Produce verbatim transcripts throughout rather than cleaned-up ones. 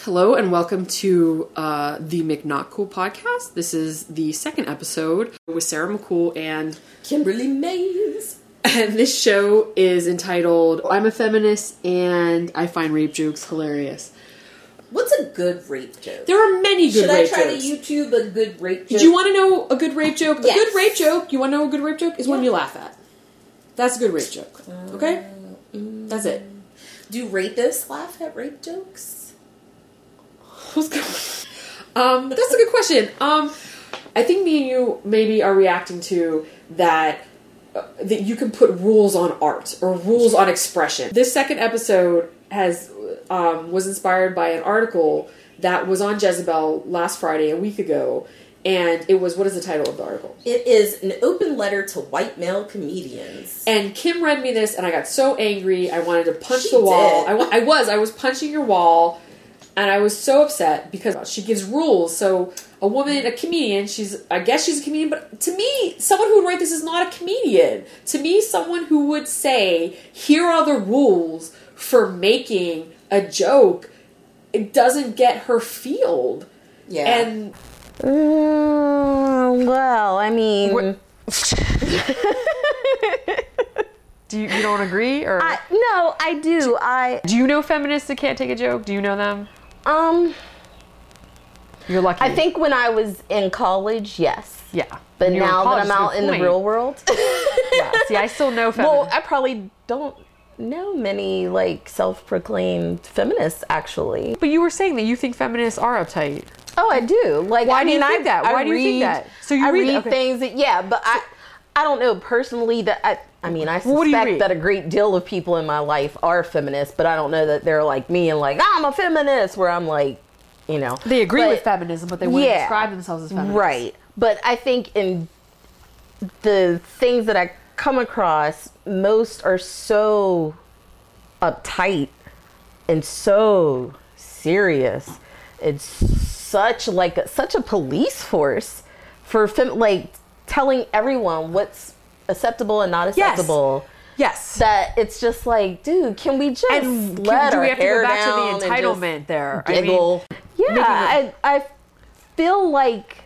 Hello and welcome to uh, the McNotCool podcast. This is the second episode with Sarah McCool and Kimberly Mays. And this show is entitled I'm a Feminist and I Find Rape Jokes Hilarious. What's a good rape joke? There are many good Should rape I try jokes. to YouTube a good rape joke? Do you want to know a good rape joke? Yes. A good rape joke, you want to know a good rape joke? Is yeah. one you laugh at. That's a good rape joke. Okay? Uh, mm, That's it. Do rapists laugh at rape jokes? um, that's a good question. Um, I think me and you maybe are reacting to that uh, that you can put rules on art or rules on expression. This second episode has um, was inspired by an article that was on Jezebel last Friday, a week ago, and it was, what is the title of the article? It is an open letter to white male comedians. And Kim read me this, and I got so angry, I wanted to punch She the wall. did. I, wa- I was, I was punching your wall. And I was so upset because she gives rules. So a woman, a comedian, she's, I guess she's a comedian, but to me, someone who would write this is not a comedian. To me, someone who would say, here are the rules for making a joke, it doesn't get her field. Yeah. And Mm, well, I mean, Do you, you don't agree, or I, no, I do. I do you know feminists that can't take a joke? Do you know them? um, You're lucky. I think when I was in college, yes. yeah. But When you were in now that college, I'm it's a out good in the point. real world, Yeah. See, I still know feminists. well, I probably don't know many like self-proclaimed feminists actually. But you were saying that you think feminists are uptight. Oh, I do. Like, Why I do mean, you think I, that? I Why do you read, think that? So you I read- read okay. things that, yeah, but I, I don't know personally that I. I mean, I Well, what do you suspect read? that a great deal of people in my life are feminists, but I don't know that they're like me and like, I'm a feminist, where I'm like, you know. They agree But- with feminism, but they wouldn't yeah, describe themselves as feminists. Right. But I think in the things that I come across, most are so uptight and so serious. It's such like a, such a police force for fem- like telling everyone what's acceptable and not acceptable. Yes. That it's just like, dude, can we just And can- let do our we have to hair go back down to the and just entitlement there? I mean, giggle? yeah, making I, I feel like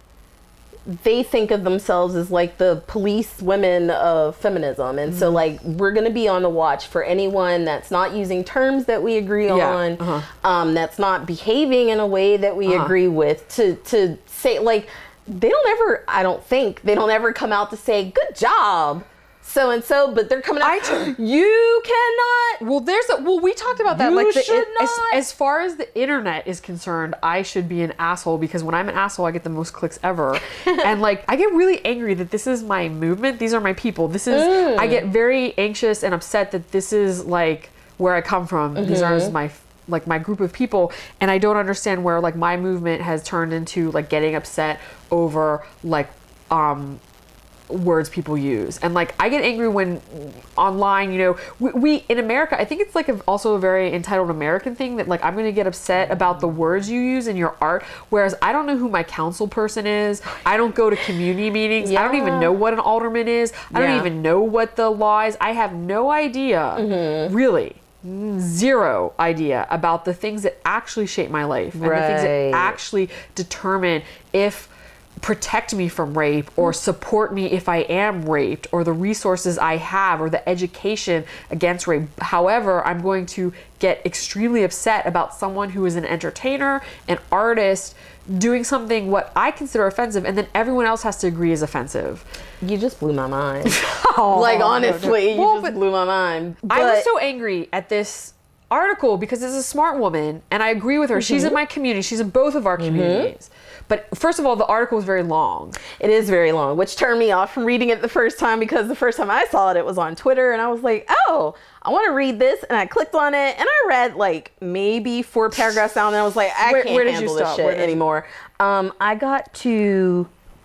they think of themselves as like the police women of feminism, and Mm-hmm. so like we're gonna be on the watch for anyone that's not using terms that we agree Yeah, on, uh-huh. um, that's not behaving in a way that we Uh-huh. agree with. To to say like they don't ever, I don't think they don't ever come out to say good job, so and so, but they're coming out. I tr- you cannot. Well, there's a well. We talked about that. You like the, should as, not. as far as the internet is concerned, I should be an asshole because when I'm an asshole, I get the most clicks ever. And like, I get really angry that this is my movement. These are my people. This is. Mm. I get very anxious and upset that this is like where I come from. These are Mm-hmm. my like my group of people, and I don't understand where like my movement has turned into like getting upset over like um words people use. And like I get angry when online, you know, we, we in America, I think it's like a, also a very entitled American thing that like I'm gonna get upset about the words you use in your art, whereas I don't know who my council person is. I don't go to community meetings. I don't even Yeah. know what an alderman is. I don't Yeah. even know what the law is. I have no idea, Mm-hmm. really zero idea about the things that actually shape my life and the things that Right. actually determine if protect me from rape or support me if I am raped, or the resources I have, or the education against rape. However, I'm going to get extremely upset about someone who is an entertainer, an artist, doing something what I consider offensive, and then everyone else has to agree is offensive. You just blew my mind. Oh, like no, no. honestly, you Well, just but blew my mind. I was But- so angry at this article because it's a smart woman and I agree with her. She's in my community. She's in both of our communities. But first of all, the article is very long. It is very long, which turned me off from reading it the first time, because the first time I saw it, it was on Twitter, and I was like, oh, I want to read this, and I clicked on it, and I read like maybe four paragraphs down, and I was like, I Where- can't where did you handle this stop? shit Where did you- anymore. Um, I got to,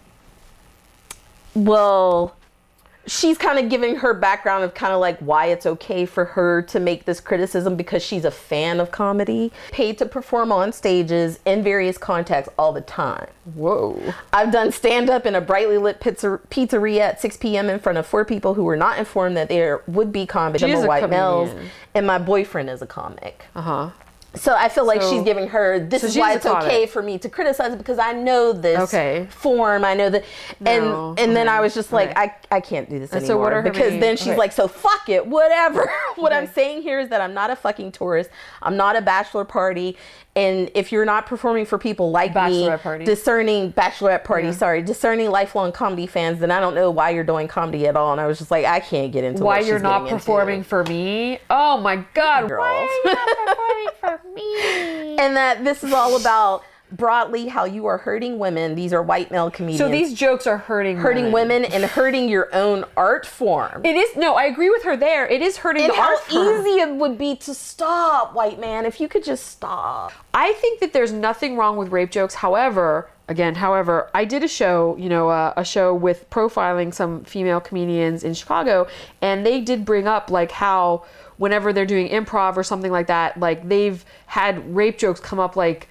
well, she's kind of giving her background of kind of like why it's okay for her to make this criticism, because she's a fan of comedy, paid to perform on stages in various contexts all the time. Whoa. I've done stand-up in a brightly lit pizza, pizzeria at six p.m. in front of four people who were not informed that there would be comedy. She is Some a white males, comedian. and my boyfriend is a comic. Uh-huh. So I feel like So- she's giving her, this so is she's why the it's okay comment. for me to criticize it because I know this Okay. form. I know that. And No, and then okay, I was just like, okay. I, I can't do this And so anymore. what are her because main- then she's okay. like, so fuck it, whatever. What I'm Okay. saying here is that I'm not a fucking tourist. I'm not a bachelor party. And if you're not performing for people like me, Bachelorette party. discerning, bachelorette party, Yeah. sorry, discerning lifelong comedy fans, then I don't know why you're doing comedy at all. And I was just like, I can't get into Why what you're she's not getting into. performing for me? Oh my god! Girl. Why are you not performing for me? And that this is all about broadly how you are hurting women. These are white male comedians. So these jokes are hurting hurting women and hurting your own art form. It is no, I agree with her there. It is hurting and the how art form. easy it would be to stop, white man, if you could just stop. I think that there's nothing wrong with rape jokes. However, again, however, I did a show, you know, uh, a show with profiling some female comedians in Chicago, and they did bring up like how whenever they're doing improv or something like that, like they've had rape jokes come up like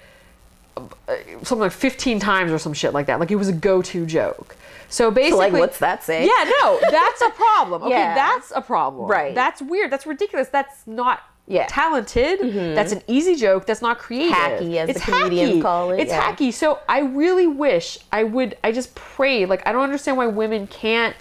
something like fifteen times or some shit like that. Like it was a go-to joke. So basically, like, what's that say? Yeah, no, that's a problem. Okay, Yeah. that's a problem. Right. That's weird. That's ridiculous. That's not Yeah. talented. That's an easy joke. That's not creative. Hacky, as it's the comedians hacky. call it, It's yeah. hacky. So I really wish I would. I just pray. Like I don't understand why women can't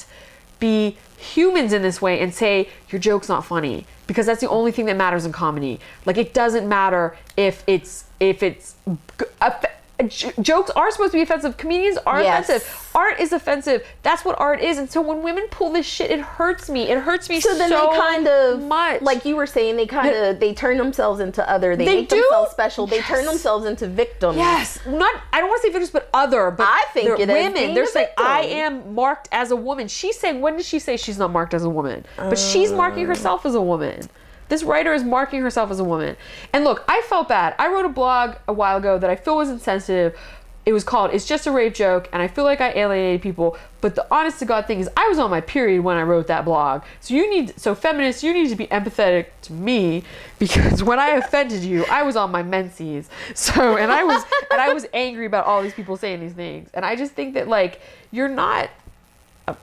be humans in this way and say your joke's not funny, because that's the only thing that matters in comedy. Like it doesn't matter if it's if it's g- off- j- jokes are supposed to be offensive. Comedians are Yes. offensive. Art is offensive. That's what art is. And so when women pull this shit, it hurts me. It hurts me so, So then they kind of, much. like you were saying, they kind of, they turn themselves into other, they, They make do? themselves special, they turn Yes. themselves into victims. Yes, not. I don't want to say victims, but other. But I think they're it as women. being They're a saying victim. I am marked as a woman. She's saying, when did she say she's not marked as a woman? But she's marking herself as a woman. This writer is marking herself as a woman. And look, I felt bad. I wrote a blog a while ago that I feel was insensitive. It was called "It's Just a Rape Joke," and I feel like I alienated people. But the honest to God thing is, I was on my period when I wrote that blog. So you need, so feminists, you need to be empathetic to me, because when I offended you, I was on my menses. So and I was and I was angry about all these people saying these things. And I just think that like you're not. A,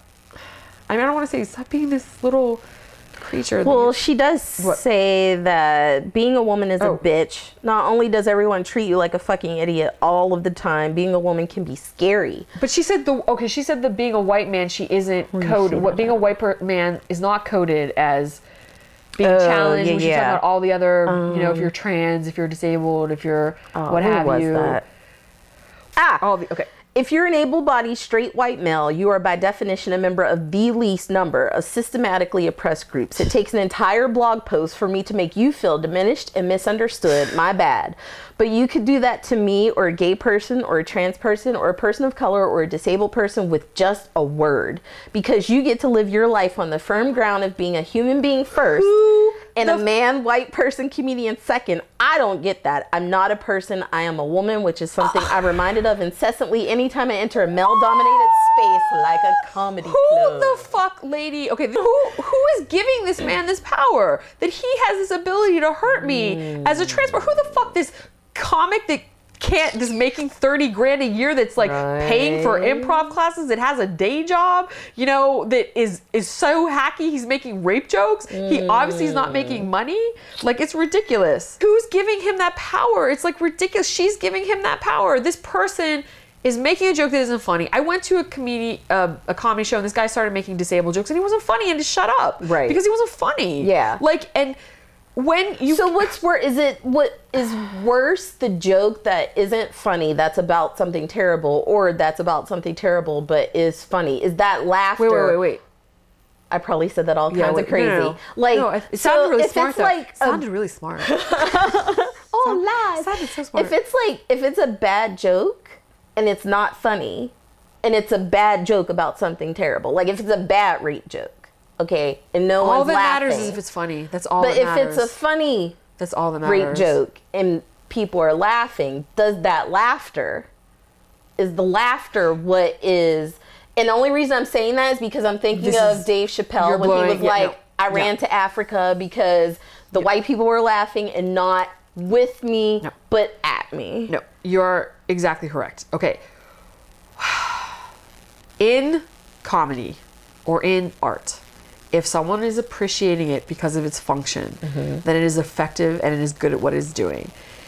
I mean, I don't want to say stop being this little creature. that Well, you're- she does What? say that being a woman is Oh. a bitch. Not only does everyone treat you like a fucking idiot all of the time, being a woman can be scary. But she said the okay. She said that being a white man, she isn't coded. What being a white per- man is not coded as being Oh, challenged. yeah, when she's yeah. talking about all the other, you know, if you're trans, if you're disabled, if you're Oh, what who have was you. that? Ah, All the okay. if you're an able-bodied straight white male, you are by definition a member of the least number of systematically oppressed groups. It takes an entire blog post for me to make you feel diminished and misunderstood. My bad. But you could do that to me or a gay person or a trans person or a person of color or a disabled person with just a word. Because you get to live your life on the firm ground of being a human being first Who and the a man, white person, comedian second. I don't get that. I'm not a person. I am a woman, which is something I'm reminded of incessantly anytime I enter a male-dominated space like a comedy Who club. the fuck, lady? Okay, who who is giving this man this power that he has this ability to hurt me Mm. as a trans? Who the fuck this comic that can't that's making thirty grand a year that's like paying for Right. improv classes that has a day job, you know, that is is so hacky he's making rape jokes. He obviously is not making money. Like it's ridiculous. Who's giving him that power? It's like ridiculous. She's giving him that power. This person is making a joke that isn't funny. I went to a comedy uh, a comedy show and this guy started making disabled jokes and he wasn't funny and just shut up. Right. Because he wasn't funny. Yeah. Like and when you So what's worse? Is it what is worse, the joke that isn't funny, that's about something terrible, or that's about something terrible but is funny? Is that laughter? wait, wait, wait, wait. I probably said that all Yeah, kinds wait, of crazy. no, no, no. Like, no, it, it so sounded really if smart it's though. like It a- sounded really smart. oh, lies. sounded so smart. If it's like if it's a bad joke and it's not funny, and it's a bad joke about something terrible, like if it's a bad rape joke, okay, and no all one's that laughing. matters is if it's funny. That's all But that if matters. it's a funny That's all that rape matters. joke and people are laughing, does that laughter, is the laughter what is, and the only reason I'm saying that is because I'm thinking This of is- Dave you're Chappelle when blowing- he was yeah, like, no. I ran Yeah. to Africa because the white people were laughing and not with me, No. but at me. No, you're exactly correct. Okay. In comedy or in art, if someone is appreciating it because of its function, then it is effective and it is good at what it is doing.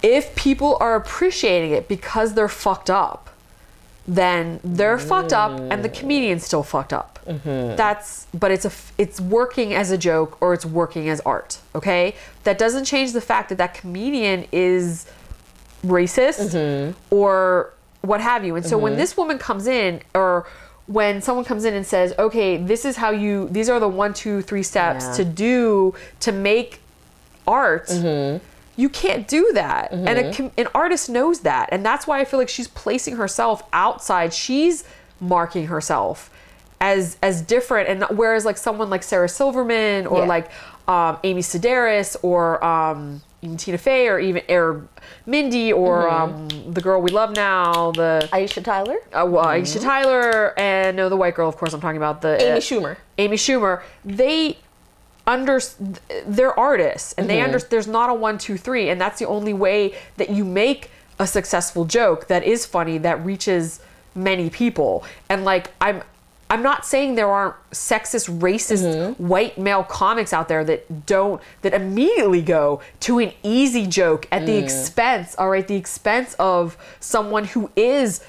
if people are appreciating it because they're fucked up, then they're mm. fucked up and the comedian's still fucked up. Mm-hmm. That's, but it's a, it's working as a joke or it's working as art. Okay. That doesn't change the fact that that comedian is racist mm-hmm. or what have you. And so mm-hmm. when this woman comes in, or when someone comes in and says, okay, this is how you, these are the one, two, three steps yeah. to do to make art. Mm-hmm. You can't do that. Mm-hmm. And a, an artist knows that. And that's why I feel like she's placing herself outside. She's marking herself as as different. And whereas like someone like Sarah Silverman or yeah. like um, Amy Sedaris or um, even Tina Fey or even or Mindy or mm-hmm. um, the girl we love now, the Aisha Tyler. Uh, well, mm-hmm. Aisha Tyler and no, the white girl, of course, I'm talking about the Amy uh, Schumer. Amy Schumer. They under they're artists and mm-hmm. they under there's not a one two three, and that's the only way that you make a successful joke that is funny, that reaches many people. And like I'm I'm not saying there aren't sexist, racist mm-hmm. white male comics out there that don't that immediately go to an easy joke at mm. the expense, all right, the expense of someone who is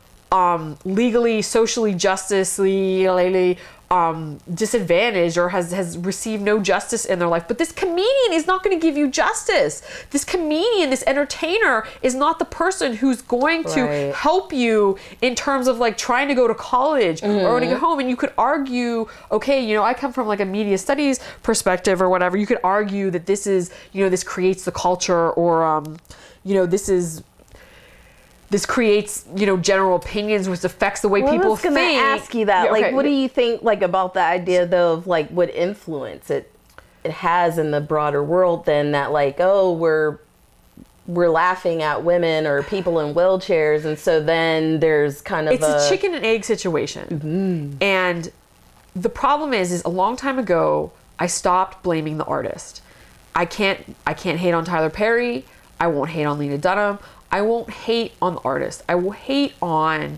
um legally, socially, justicely um disadvantaged or has has received no justice in their life. But this comedian is not going to give you justice. This comedian, this entertainer is not the person who's going to right. help you in terms of like trying to go to college mm-hmm. or going to go home. And you could argue, okay, you know, I come from like a media studies perspective or whatever. You could argue that this is, you know, this creates the culture, or um you know, this is this creates, you know, general opinions, which affects the way well, people think. I was think. gonna ask you that. Yeah, like, okay. what do you think, like, about the idea, though, of, like, what influence it it has in the broader world then that, like, oh, we're we're laughing at women or people in wheelchairs, and so then there's kind of it's a... a chicken and egg situation. Mm-hmm. And the problem is, is a long time ago, I stopped blaming the artist. I can't, I can't hate on Tyler Perry. I won't hate on Lena Dunham. I won't hate on the artist. I will hate on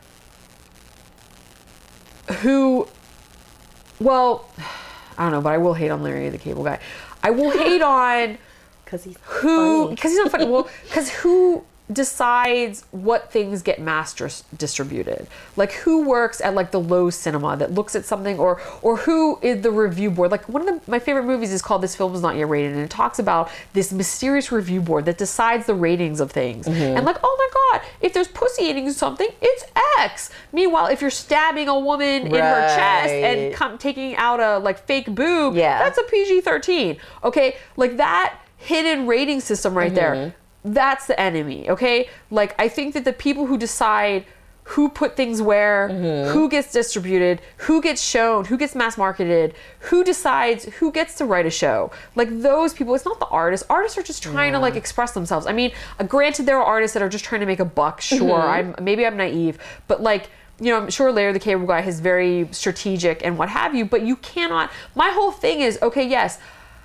who, well, I don't know, but I will hate on Larry the Cable Guy. I will hate on because he's who, because he's not funny. Well, because who decides what things get mass dis- distributed? Like who works at like the Lowe's Cinema that looks at something, or or who is the review board? Like one of the, my favorite movies is called This Film Is Not Yet Rated, and it talks about this mysterious review board that decides the ratings of things. Mm-hmm. And like, oh my God, if there's pussy eating something, it's X. Meanwhile, if you're stabbing a woman right. in her chest and come, taking out a like fake boob, yeah. that's a P G thirteen. Okay, like that hidden rating system right mm-hmm. there. That's the enemy, okay? Like, I think that the people who decide who put things where, mm-hmm. who gets distributed, who gets shown, who gets mass marketed, who decides who gets to write a show. Like, those people, it's not the artists. Artists are just trying yeah. to, like, express themselves. I mean, uh, granted, there are artists that are just trying to make a buck, sure. Mm-hmm. I'm Maybe I'm naive, but, like, you know, I'm sure Larry the Cable Guy is very strategic and what have you, but you cannot... My whole thing is, okay, yes,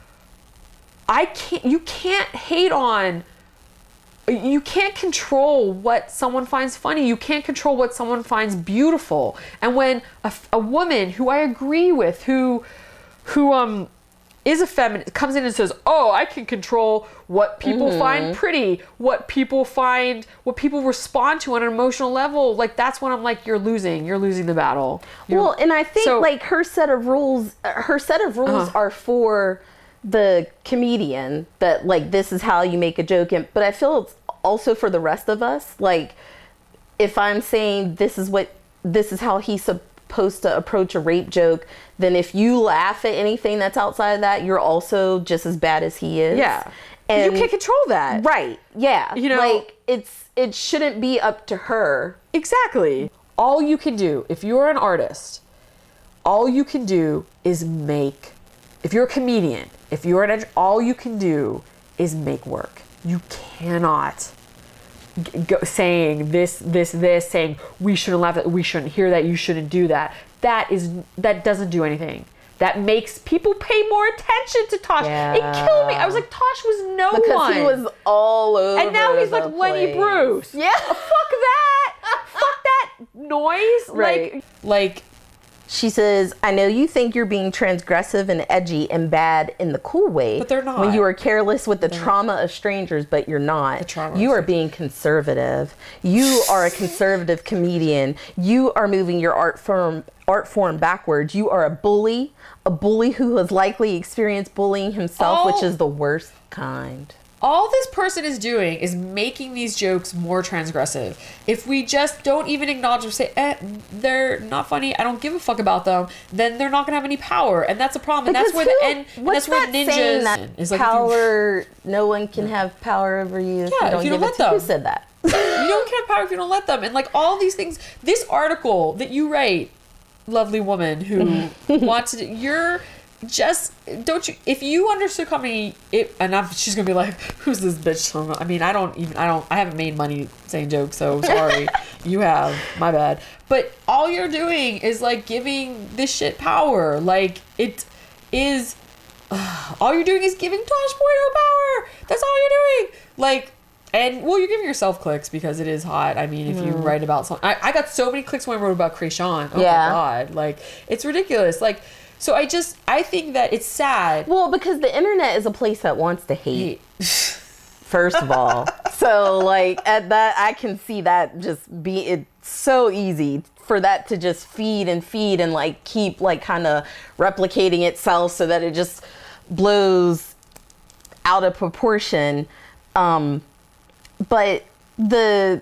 I can't... You can't hate on... You can't control what someone finds funny. You can't control what someone finds beautiful. And when a, a woman who I agree with, who who um is a feminist, comes in and says, "Oh, I can control what people mm-hmm. find pretty, what people find, what people respond to on an emotional level," like that's when I'm like, "You're losing. You're losing the battle." You're, well, and I think so, like her set of rules, her set of rules uh-huh. are for the comedian, that like this is how you make a joke, and but I feel it's also for the rest of us. Like if I'm saying this is what this is how he's supposed to approach a rape joke, then if you laugh at anything that's outside of that, you're also just as bad as he is. Yeah. And you can't control that. Right. Yeah. You know, like it's it shouldn't be up to her. Exactly. All you can do, if you're an artist, all you can do is make, if you're a comedian, if you're an ed- all you can do is make work. You cannot g- go saying this, this, this, saying we shouldn't laugh at, we shouldn't hear that, you shouldn't do that. That is, that doesn't do anything. That makes people pay more attention to Tosh. Yeah. It killed me. I was like, Tosh was no because one. Because he was all over. And now he's the like Lenny place. Bruce. Yeah. Fuck that. Fuck that noise. Right. Like, like She says, I know you think you're being transgressive and edgy and bad in the cool way. But they're not. When you are careless with the they're trauma not. of strangers, but you're not. The trauma you are being conservative. You are a conservative comedian. You are moving your art form, art form backwards. You are a bully. A bully who has likely experienced bullying himself, Oh. which is the worst kind. All this person is doing is making these jokes more transgressive. If we just don't even acknowledge or say, eh, they're not funny, I don't give a fuck about them, then they're not going to have any power. And that's a problem. And Because that's where who, the end, and that's where that ninjas saying that is like, power, no one can have power over you if Yeah, you don't if you give don't it let to them. Who said that? you don't have power if you don't let them. And like all these things, this article that you write, lovely woman who wants to, you're just, don't you, if you understood comedy, it, and I'm, she's gonna be like, who's this bitch? I mean, I don't even, I don't, I haven't made money saying jokes, so sorry. You have, my bad. But all you're doing is like giving this shit power. Like, it is, uh, all you're doing is giving Tosh point oh power. That's all you're doing. Like, and well, you're giving yourself clicks because it is hot. I mean, if you write about something, I, I got so many clicks when I wrote about Kreayshawn. Oh Yeah. my god, like it's ridiculous. Like, so I just I think that it's sad. Well, because the internet is a place that wants to hate. First of all, so like at that, I can see that just be it's so easy for that to just feed and feed and like keep like kind of replicating itself so that it just blows out of proportion. Um, but the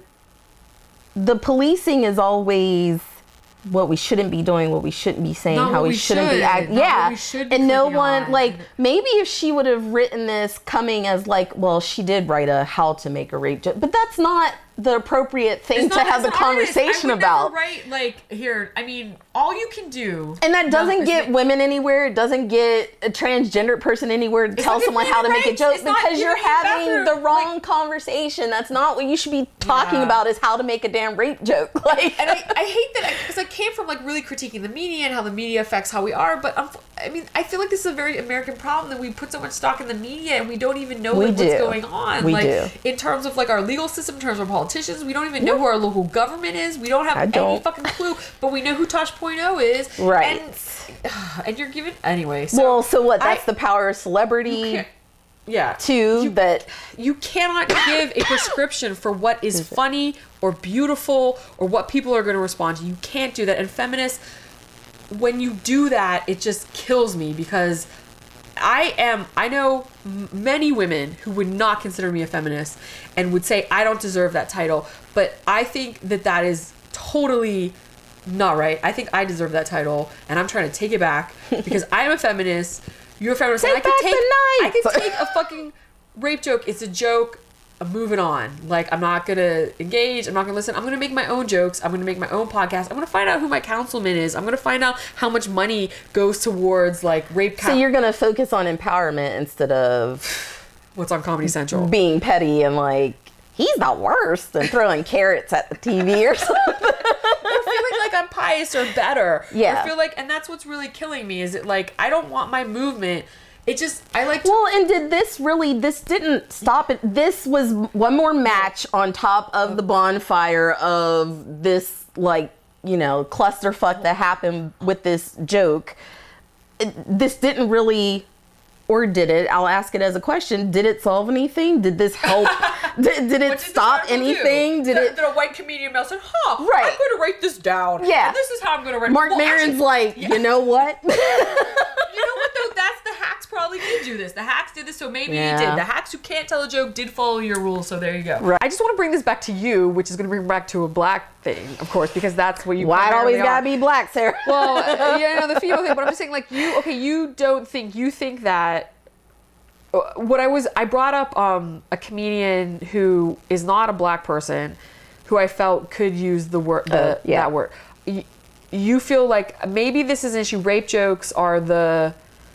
the policing is always what we shouldn't be doing, what we shouldn't be saying, Not how what we, we shouldn't should. be acting. Not Yeah, what we should be and no clicking one on. like maybe if she would have written this coming as like, well, she did write a how to make a rape joke, but that's not the appropriate thing It's to not have the as an artist. conversation I would about. Never write like here. I mean, all you can do, And that doesn't No, get it's- women anywhere. It doesn't get a transgendered person anywhere to tell not someone giving how to you make a rights. joke It's not because you're giving you having the bathroom. wrong Like- conversation. That's not what you should be talking Yeah. about is how to make a damn rape joke. Like, and I, I hate that because I came from like really critiquing the media and how the media affects how we are. But um, I mean, I feel like this is a very American problem that we put so much stock in the media and we don't even know We like, do. what's going on. We like do. in terms of like our legal system, in terms of our politicians, we don't even know who our local government is. We don't have I any don't. fucking clue. But we know who Tosh point oh is. Right. And, and you're giving anyway. So well, so what? That's I- the power of celebrity can't- yeah. too. You- that You cannot give a prescription for what is funny or beautiful or what people are going to respond to. You can't do that. And feminists, when you do that, it just kills me because I am, I know m- many women who would not consider me a feminist and would say I don't deserve that title. But I think that that is totally not right. I think I deserve that title and I'm trying to take it back because I'm a feminist. You're a feminist. Take and I can back take, the I knife. can take a fucking rape joke. It's a joke. I'm moving on. Like, I'm not going to engage. I'm not going to listen. I'm going to make my own jokes. I'm going to make my own podcast. I'm going to find out who my councilman is. I'm going to find out how much money goes towards, like, rape. so you're gonna focus on empowerment instead of What's on Comedy Central? being petty and like he's the worst and throwing carrots at the T V or something. Or feeling like I'm pious or better. Yeah. Or feel like, and that's what's really killing me is it like, I don't want my movement. It just, I like to. Well, and did this really, this didn't stop it. This was one more match on top of the bonfire of this, like, you know, clusterfuck that happened with this joke. It, this didn't really, or did it? I'll ask it as a question. Did it solve anything? Did this help? did, did it What did stop this article anything? do? Did Did, it? did a white comedian mouth said, huh, Right. I'm going to write this down. Yeah. And this is how I'm going to write it. Mark Well, Maron's actually, like, yeah. you know what? You know what though? That's the hacks probably did do this. The hacks did this, so maybe Yeah. you did. The hacks who can't tell a joke did follow your rules, so there you go. Right. I just want to bring this back to you, which is going to bring back to a black thing, of course, because that's what you. Why it always primarily gotta are. be black, Sarah? Well, uh, yeah, no, the female thing, but I'm just saying, like, you, okay, you don't think, you think that, uh, what I was, I brought up um, a comedian who is not a black person, who I felt could use the word, the, Uh, yeah. that word. You, you feel like maybe this is an issue, rape jokes are the,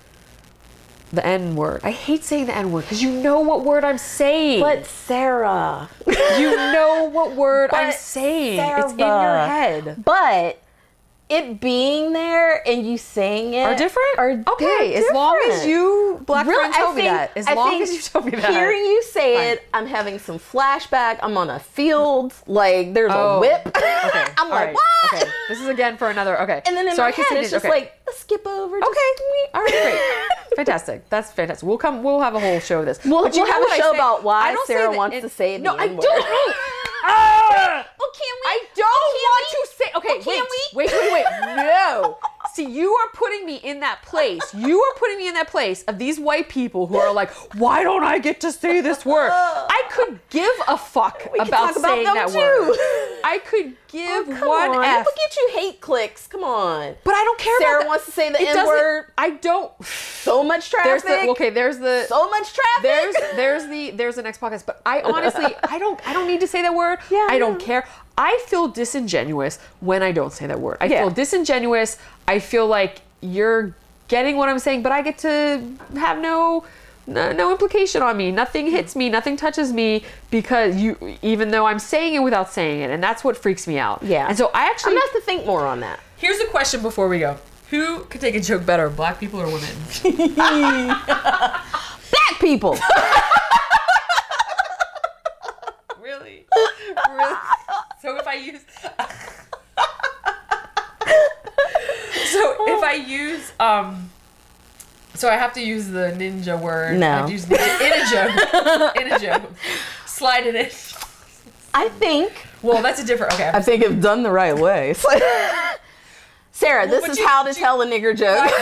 the N word. I hate saying the N word, because you know what word I'm saying. But Sarah. You know what word I'm But saying. Sarah. It's in your head. But it being there and you saying it Are different? Are okay, they're as long as different. you black Really, friend told I me think, that. As I long think as you told me that. hearing you say Fine. it, I'm having some flashback. I'm on a field, like there's Oh, a whip. Okay. I'm all like, right, what? Okay. This is again for another. Okay. And then in so my I can head, see it's this- just okay. like a skip over. just Okay. me. All right. Great. Fantastic. That's fantastic. We'll come. We'll have a whole show of this. We'll, But you we'll know have what a I show say? about why I don't say Sarah that wants it- to say the No, I N-word. don't. Ah! Well, can we? I don't want to say. Okay, Well, can wait, wait, wait, wait. No. See, you are putting me in that place. You are putting me in that place of these white people who are like, why don't I get to say this word? I could give a fuck We can about talk about saying them that too. word. I could give Come one on. F. Look at you, hate clicks. Come on. But I don't care Sarah about that. wants to say the It doesn't- N-word. I don't. So much traffic. There's the okay. There's the So much traffic. there's there's the there's the next podcast. But I honestly I don't I don't need to say that word. Yeah, I I don't know. care. I feel disingenuous when I don't say that word. I Yeah. feel disingenuous. I feel like you're getting what I'm saying, but I get to have no. No, no implication on me. Nothing hits me. Nothing touches me because you, even though I'm saying it without saying it, and that's what freaks me out. Yeah. And so I I'm actually gonna have to think more on that. Here's a question before we go: who could take a joke better, black people or women? Black people. Really? Really? So if I use So if I use um so I have to use the ninja word. No. I have to use ninja in a joke. In a joke. Slide it in. I think. Well, that's a different okay. I think if done the right way. Sarah, Well, this but is you- how to you- tell a nigger joke.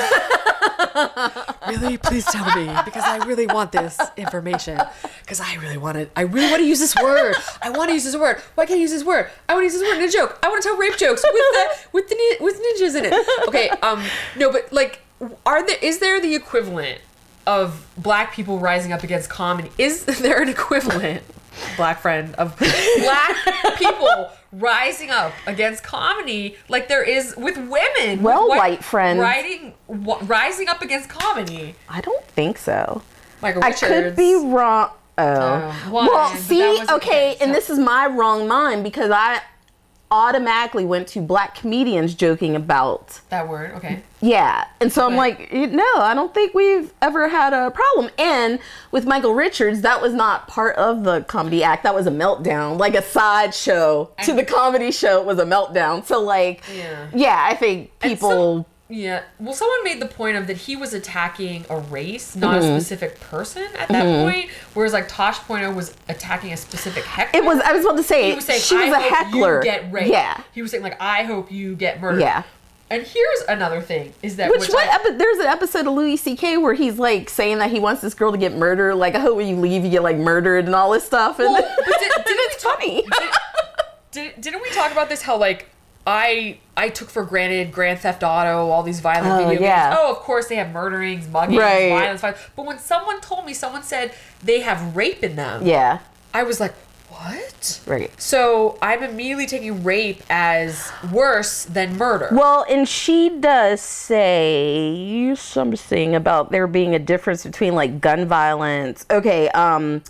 Really, please tell me because I really want this information because I really want it. I really want to use this word. I want to use this word. Why can't I use this word? I want to use this word in a joke. I want to tell rape jokes with the with the nin- with ninjas in it. Okay, um, no, but like, are there is there the equivalent of black people rising up against comedy? Is there an equivalent, black friend, of black people rising up against comedy like there is with women? Well, with white friends. Riding, w- rising up against comedy. I don't think so. Michael I Richards. could be wrong. Oh. Oh, why? Well, But see, that was- okay, okay, and so- this is my wrong mind because I automatically went to black comedians joking about That word, okay. yeah, and so I'm Right. like, no, I don't think we've ever had a problem. And with Michael Richards, that was not part of the comedy act. That was a meltdown, like a side show to the comedy show. It was a meltdown. So like, Yeah. yeah, I think And people. some- yeah. Well, someone made the point of that he was attacking a race, not Mm-hmm. a specific person at that point. Whereas like Tosh Pointer was attacking a specific heckler. It was. I was about to say He was saying, she was I a hope heckler. You get raped. Yeah. He was saying like, I hope you get murdered. Yeah. And here's another thing: is that Which, which what I- epi- there's an episode of Louis C K where he's like saying that he wants this girl to get murdered. Like, I hope when you leave, you get like murdered and all this stuff. And Well, but did, didn't we it's talk? funny. Did, did, didn't we talk about this? How like I I took for granted Grand Theft Auto, all these violent Oh, video yeah. games. Oh, of course they have murderings, muggings, Right. violence, violence. But when someone told me, someone said they have rape in them. Yeah. I was like, what? Right. So I'm immediately taking rape as worse than murder. Well, and she does say something about there being a difference between like gun violence. Okay, um,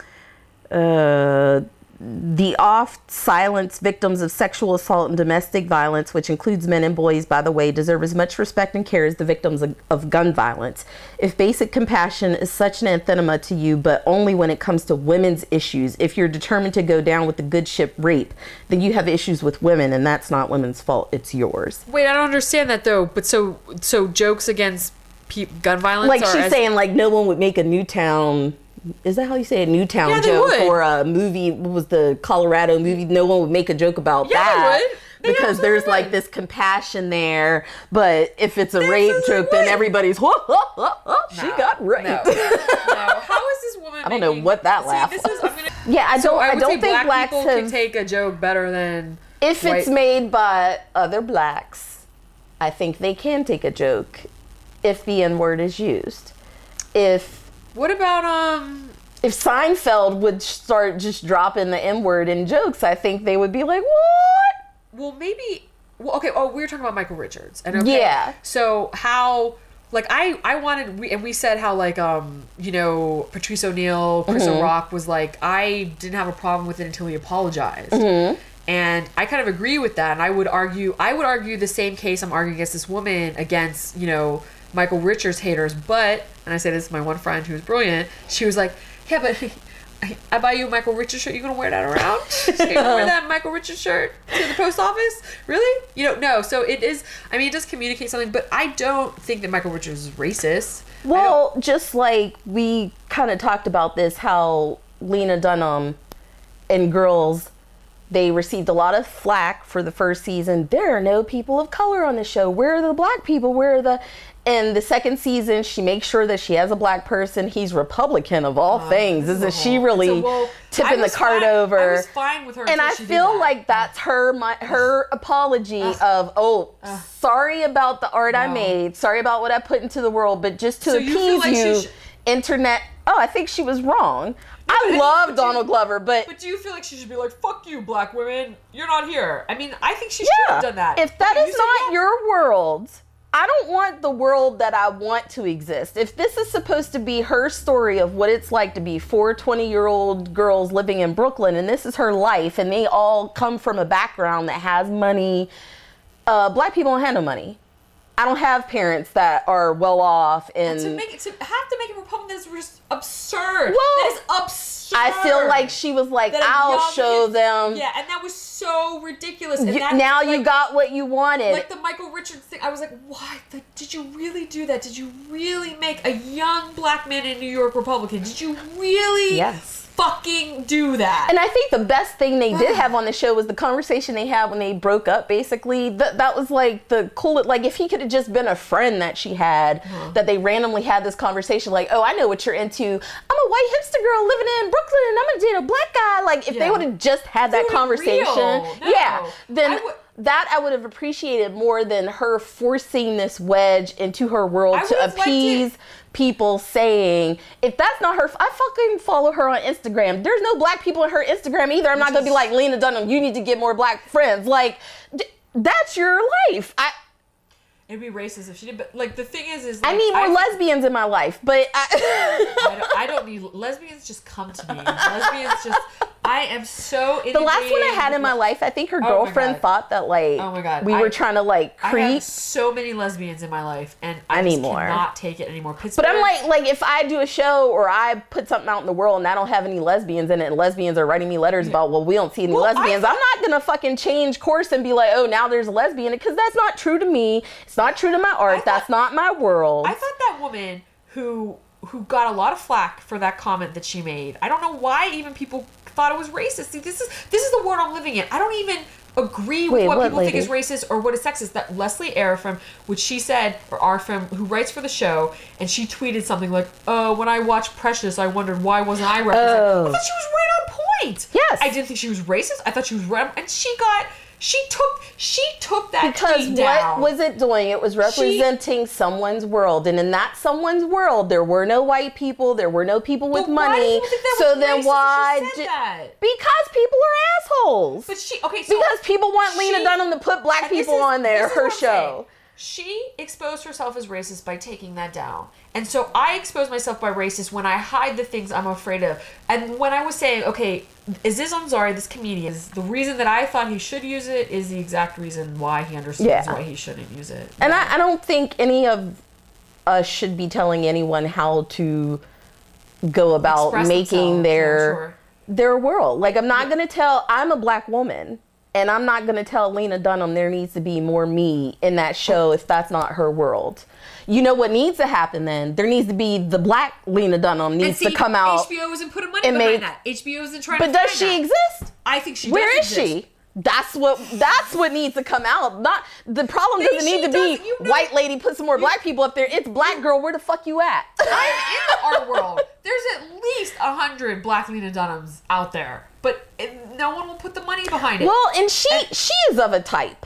uh, the oft silenced victims of sexual assault and domestic violence, which includes men and boys, by the way, deserve as much respect and care as the victims of, of gun violence. If basic compassion is such an anathema to you, but only when it comes to women's issues, if you're determined to go down with the good ship rape, then you have issues with women, and that's not women's fault, it's yours. Wait, I don't understand that though. But so so jokes against pe- gun violence, Like are she's as- saying, like no one would make a Newtown. Is that how you say it? Newtown Yeah, they joke would. or a movie? What was the Colorado movie? No one would make a joke about Yeah, they that would. They because there's absolutely like would. this compassion there. But if it's a rape absolutely joke, then would. everybody's whoa, whoa, whoa, whoa, she No, got raped. No. no. How is this woman? I don't know making- what that See, laugh This was. is, I'm gonna, Yeah, I so don't. I, I, would don't say think black blacks people have. can take a joke better than If white- it's made by other blacks, I think they can take a joke if the N word is used. If What about um? if Seinfeld would start just dropping the N word in jokes, I think they would be like, what? Well, maybe. Well, okay. Oh, we were talking about Michael Richards, and okay, Yeah. So how? Like I, I wanted, we, and we said how like um, you know, Patrice O'Neill, Chris Mm-hmm. Rock was like, I didn't have a problem with it until he apologized. And I kind of agree with that. And I would argue, I would argue the same case I'm arguing against this woman against, you know, Michael Richards haters. But, and I say this to my one friend who's brilliant, she was like, yeah, but I, I buy you a Michael Richards shirt, you gonna wear that around? You gonna wear that Michael Richards shirt to the post office? Really? You know, no. So it is, I mean, it does communicate something, but I don't think that Michael Richards is racist. Well, just like we kind of talked about this, how Lena Dunham and Girls, they received a lot of flack for the first season. There are no people of color on the show. Where are the black people? Where are the... And the second season, she makes sure that she has a black person. He's Republican of all uh, things. Isn't she really so, well, tipping the cart fine, over? I was fine with her. And I she feel did that. like that's her my, her apology uh, of, oh, uh, sorry about the art no. I made. Sorry about what I put into the world. But just to so appease you, like you, sh- internet... Oh, I think she was wrong. No, I, I love Donald you, Glover, but... But do you feel like she should be like, fuck you, black women. You're not here. I mean, I think she yeah, should have done that. If that okay, is not that? your world... I don't want the world that I want to exist. If this is supposed to be her story of what it's like to be four twenty-year-old girls living in Brooklyn, and this is her life, and they all come from a background that has money. Uh, black people don't have no money. I don't have parents that are well off. And, and to make it, to have to make a Republican is just absurd. Well, that is absurd. I feel like she was like, I'll show kid, them. Yeah, and that was so ridiculous. And you, that, now like, you got what you wanted. Like the Michael Richards thing. I was like, what? The, did you really do that? Did you really make a young black man in New York Republican? Did you really? Yes. Fucking do that. And I think the best thing they did have on the show was the conversation they had when they broke up, basically. That that was like the cool, like if he could have just been a friend that she had, uh-huh. that they randomly had this conversation like, oh, I know what you're into. I'm a white hipster girl living in Brooklyn and I'm gonna date a black guy. Like if yeah. they would have just had that conversation, no. yeah, then I would, that I would have appreciated more than her forcing this wedge into her world I to appease people saying, if that's not her, I fucking follow her on Instagram. There's no black people in her Instagram either. I'm not going to be like, Lena Dunham, you need to get more black friends. Like, d- that's your life. I... It'd be racist if she did, but like the thing is, is like, I need more I, lesbians in my life, but I, I, don't, I don't need lesbians. Just come to me. Lesbians just. I am so. The last one I had in my life, I think her oh girlfriend thought that like, oh my god, we I, were trying to like creep. I have so many lesbians in my life, and I, I just need more. cannot take it anymore. Pittsburgh, but I'm like, like if I do a show or I put something out in the world and I don't have any lesbians in it, and lesbians are writing me letters yeah. about, well, we don't see any well, lesbians. I, I'm not gonna fucking change course and be like, oh, now there's a lesbian, because that's not true to me. It's not true to my art. Thought, that's not my world. I thought that woman who who got a lot of flack for that comment that she made. I don't know why even people thought it was racist. See, this is this is the world I'm living in. I don't even agree with Wait, what, what people lady? think is racist or what is sexist. That Leslie Arafem, which she said, or Arafem, who writes for the show, and she tweeted something like, "Oh, when I watched Precious, I wondered why wasn't I represented." Oh. I thought she was right on point. Yes, I didn't think she was racist. I thought she was right, on, and she got. She took she took that because tweet down. What was it doing? It was representing she, someone's world, and in that someone's world, there were no white people, there were no people with but money. Why do you think that so was then why? She said that? Because people are assholes. But she okay. So because people want she, Lena Dunham to put black people is, on there. Her show. She exposed herself as racist by taking that down. And so I expose myself by racist when I hide the things I'm afraid of. And when I was saying, okay, Aziz Ansari, this comedian, the reason that I thought he should use it is the exact reason why he understands yeah. why he shouldn't use it. And I, I don't think any of us should be telling anyone how to go about Express making their sure. their world. Like, I'm not yeah. going to tell, I'm a black woman. And I'm not going to tell Lena Dunham there needs to be more me in that show if that's not her world. You know what needs to happen then? There needs to be the black Lena Dunham needs see, to come out. H B O isn't putting money behind make, that. H B O isn't trying but to But does find she that. exist? I think she Where does is exist. she? That's what that's what needs to come out. Not the problem doesn't need to be you know, white lady put some more you, black people up there. It's black girl. Where the fuck you at? I'm in the art world. There's at least a hundred black Lena Dunhams out there, but no one will put the money behind it. Well, and she and, she is of a type.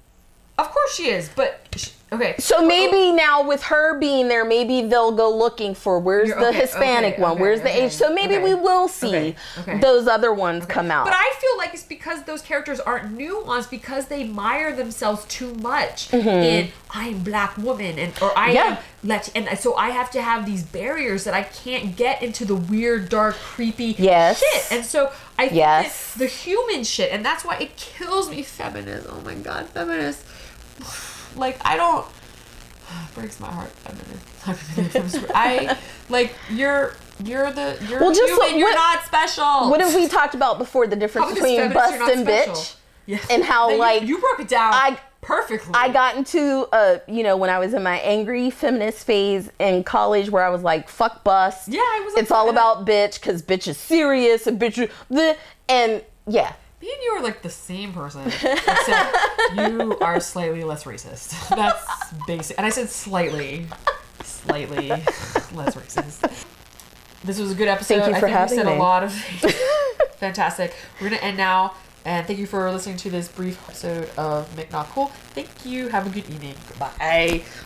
Of course she is, but she, okay. So maybe now with her being there, maybe they'll go looking for where's You're, the okay, Hispanic okay, one, okay, where's okay, the age. So maybe okay, we will see okay, okay. those other ones okay. come out. But I feel like it's because because those characters aren't nuanced, because they mire themselves too much in I'm black woman and or I Yeah. am let and so I have to have these barriers that I can't get into the weird, dark, creepy Yes. shit. And so I think Yes. that the human shit, and that's why it kills me, feminists. Oh my god, feminists. Like I don't it breaks my heart, feminists. I like you're you're the you're Well, just human, like, you're what- not special. What have we talked about before? The difference How is between feminist, you're bust not and special? bitch. Yeah. And how, you- like, you broke it down I- perfectly. I got into uh you know when I was in my angry feminist phase in college where I was like fuck bust. Yeah, I was like It's all that. about bitch because bitch is serious and bitch is the and yeah. Me and you are like the same person, except you are slightly less racist. That's basic. And I said slightly, slightly less racist. This was a good episode. Thank you for I think having we said me. a lot of fantastic. We're gonna end now, and thank you for listening to this brief episode of Make Not Cool. Thank you. Have a good evening. Goodbye.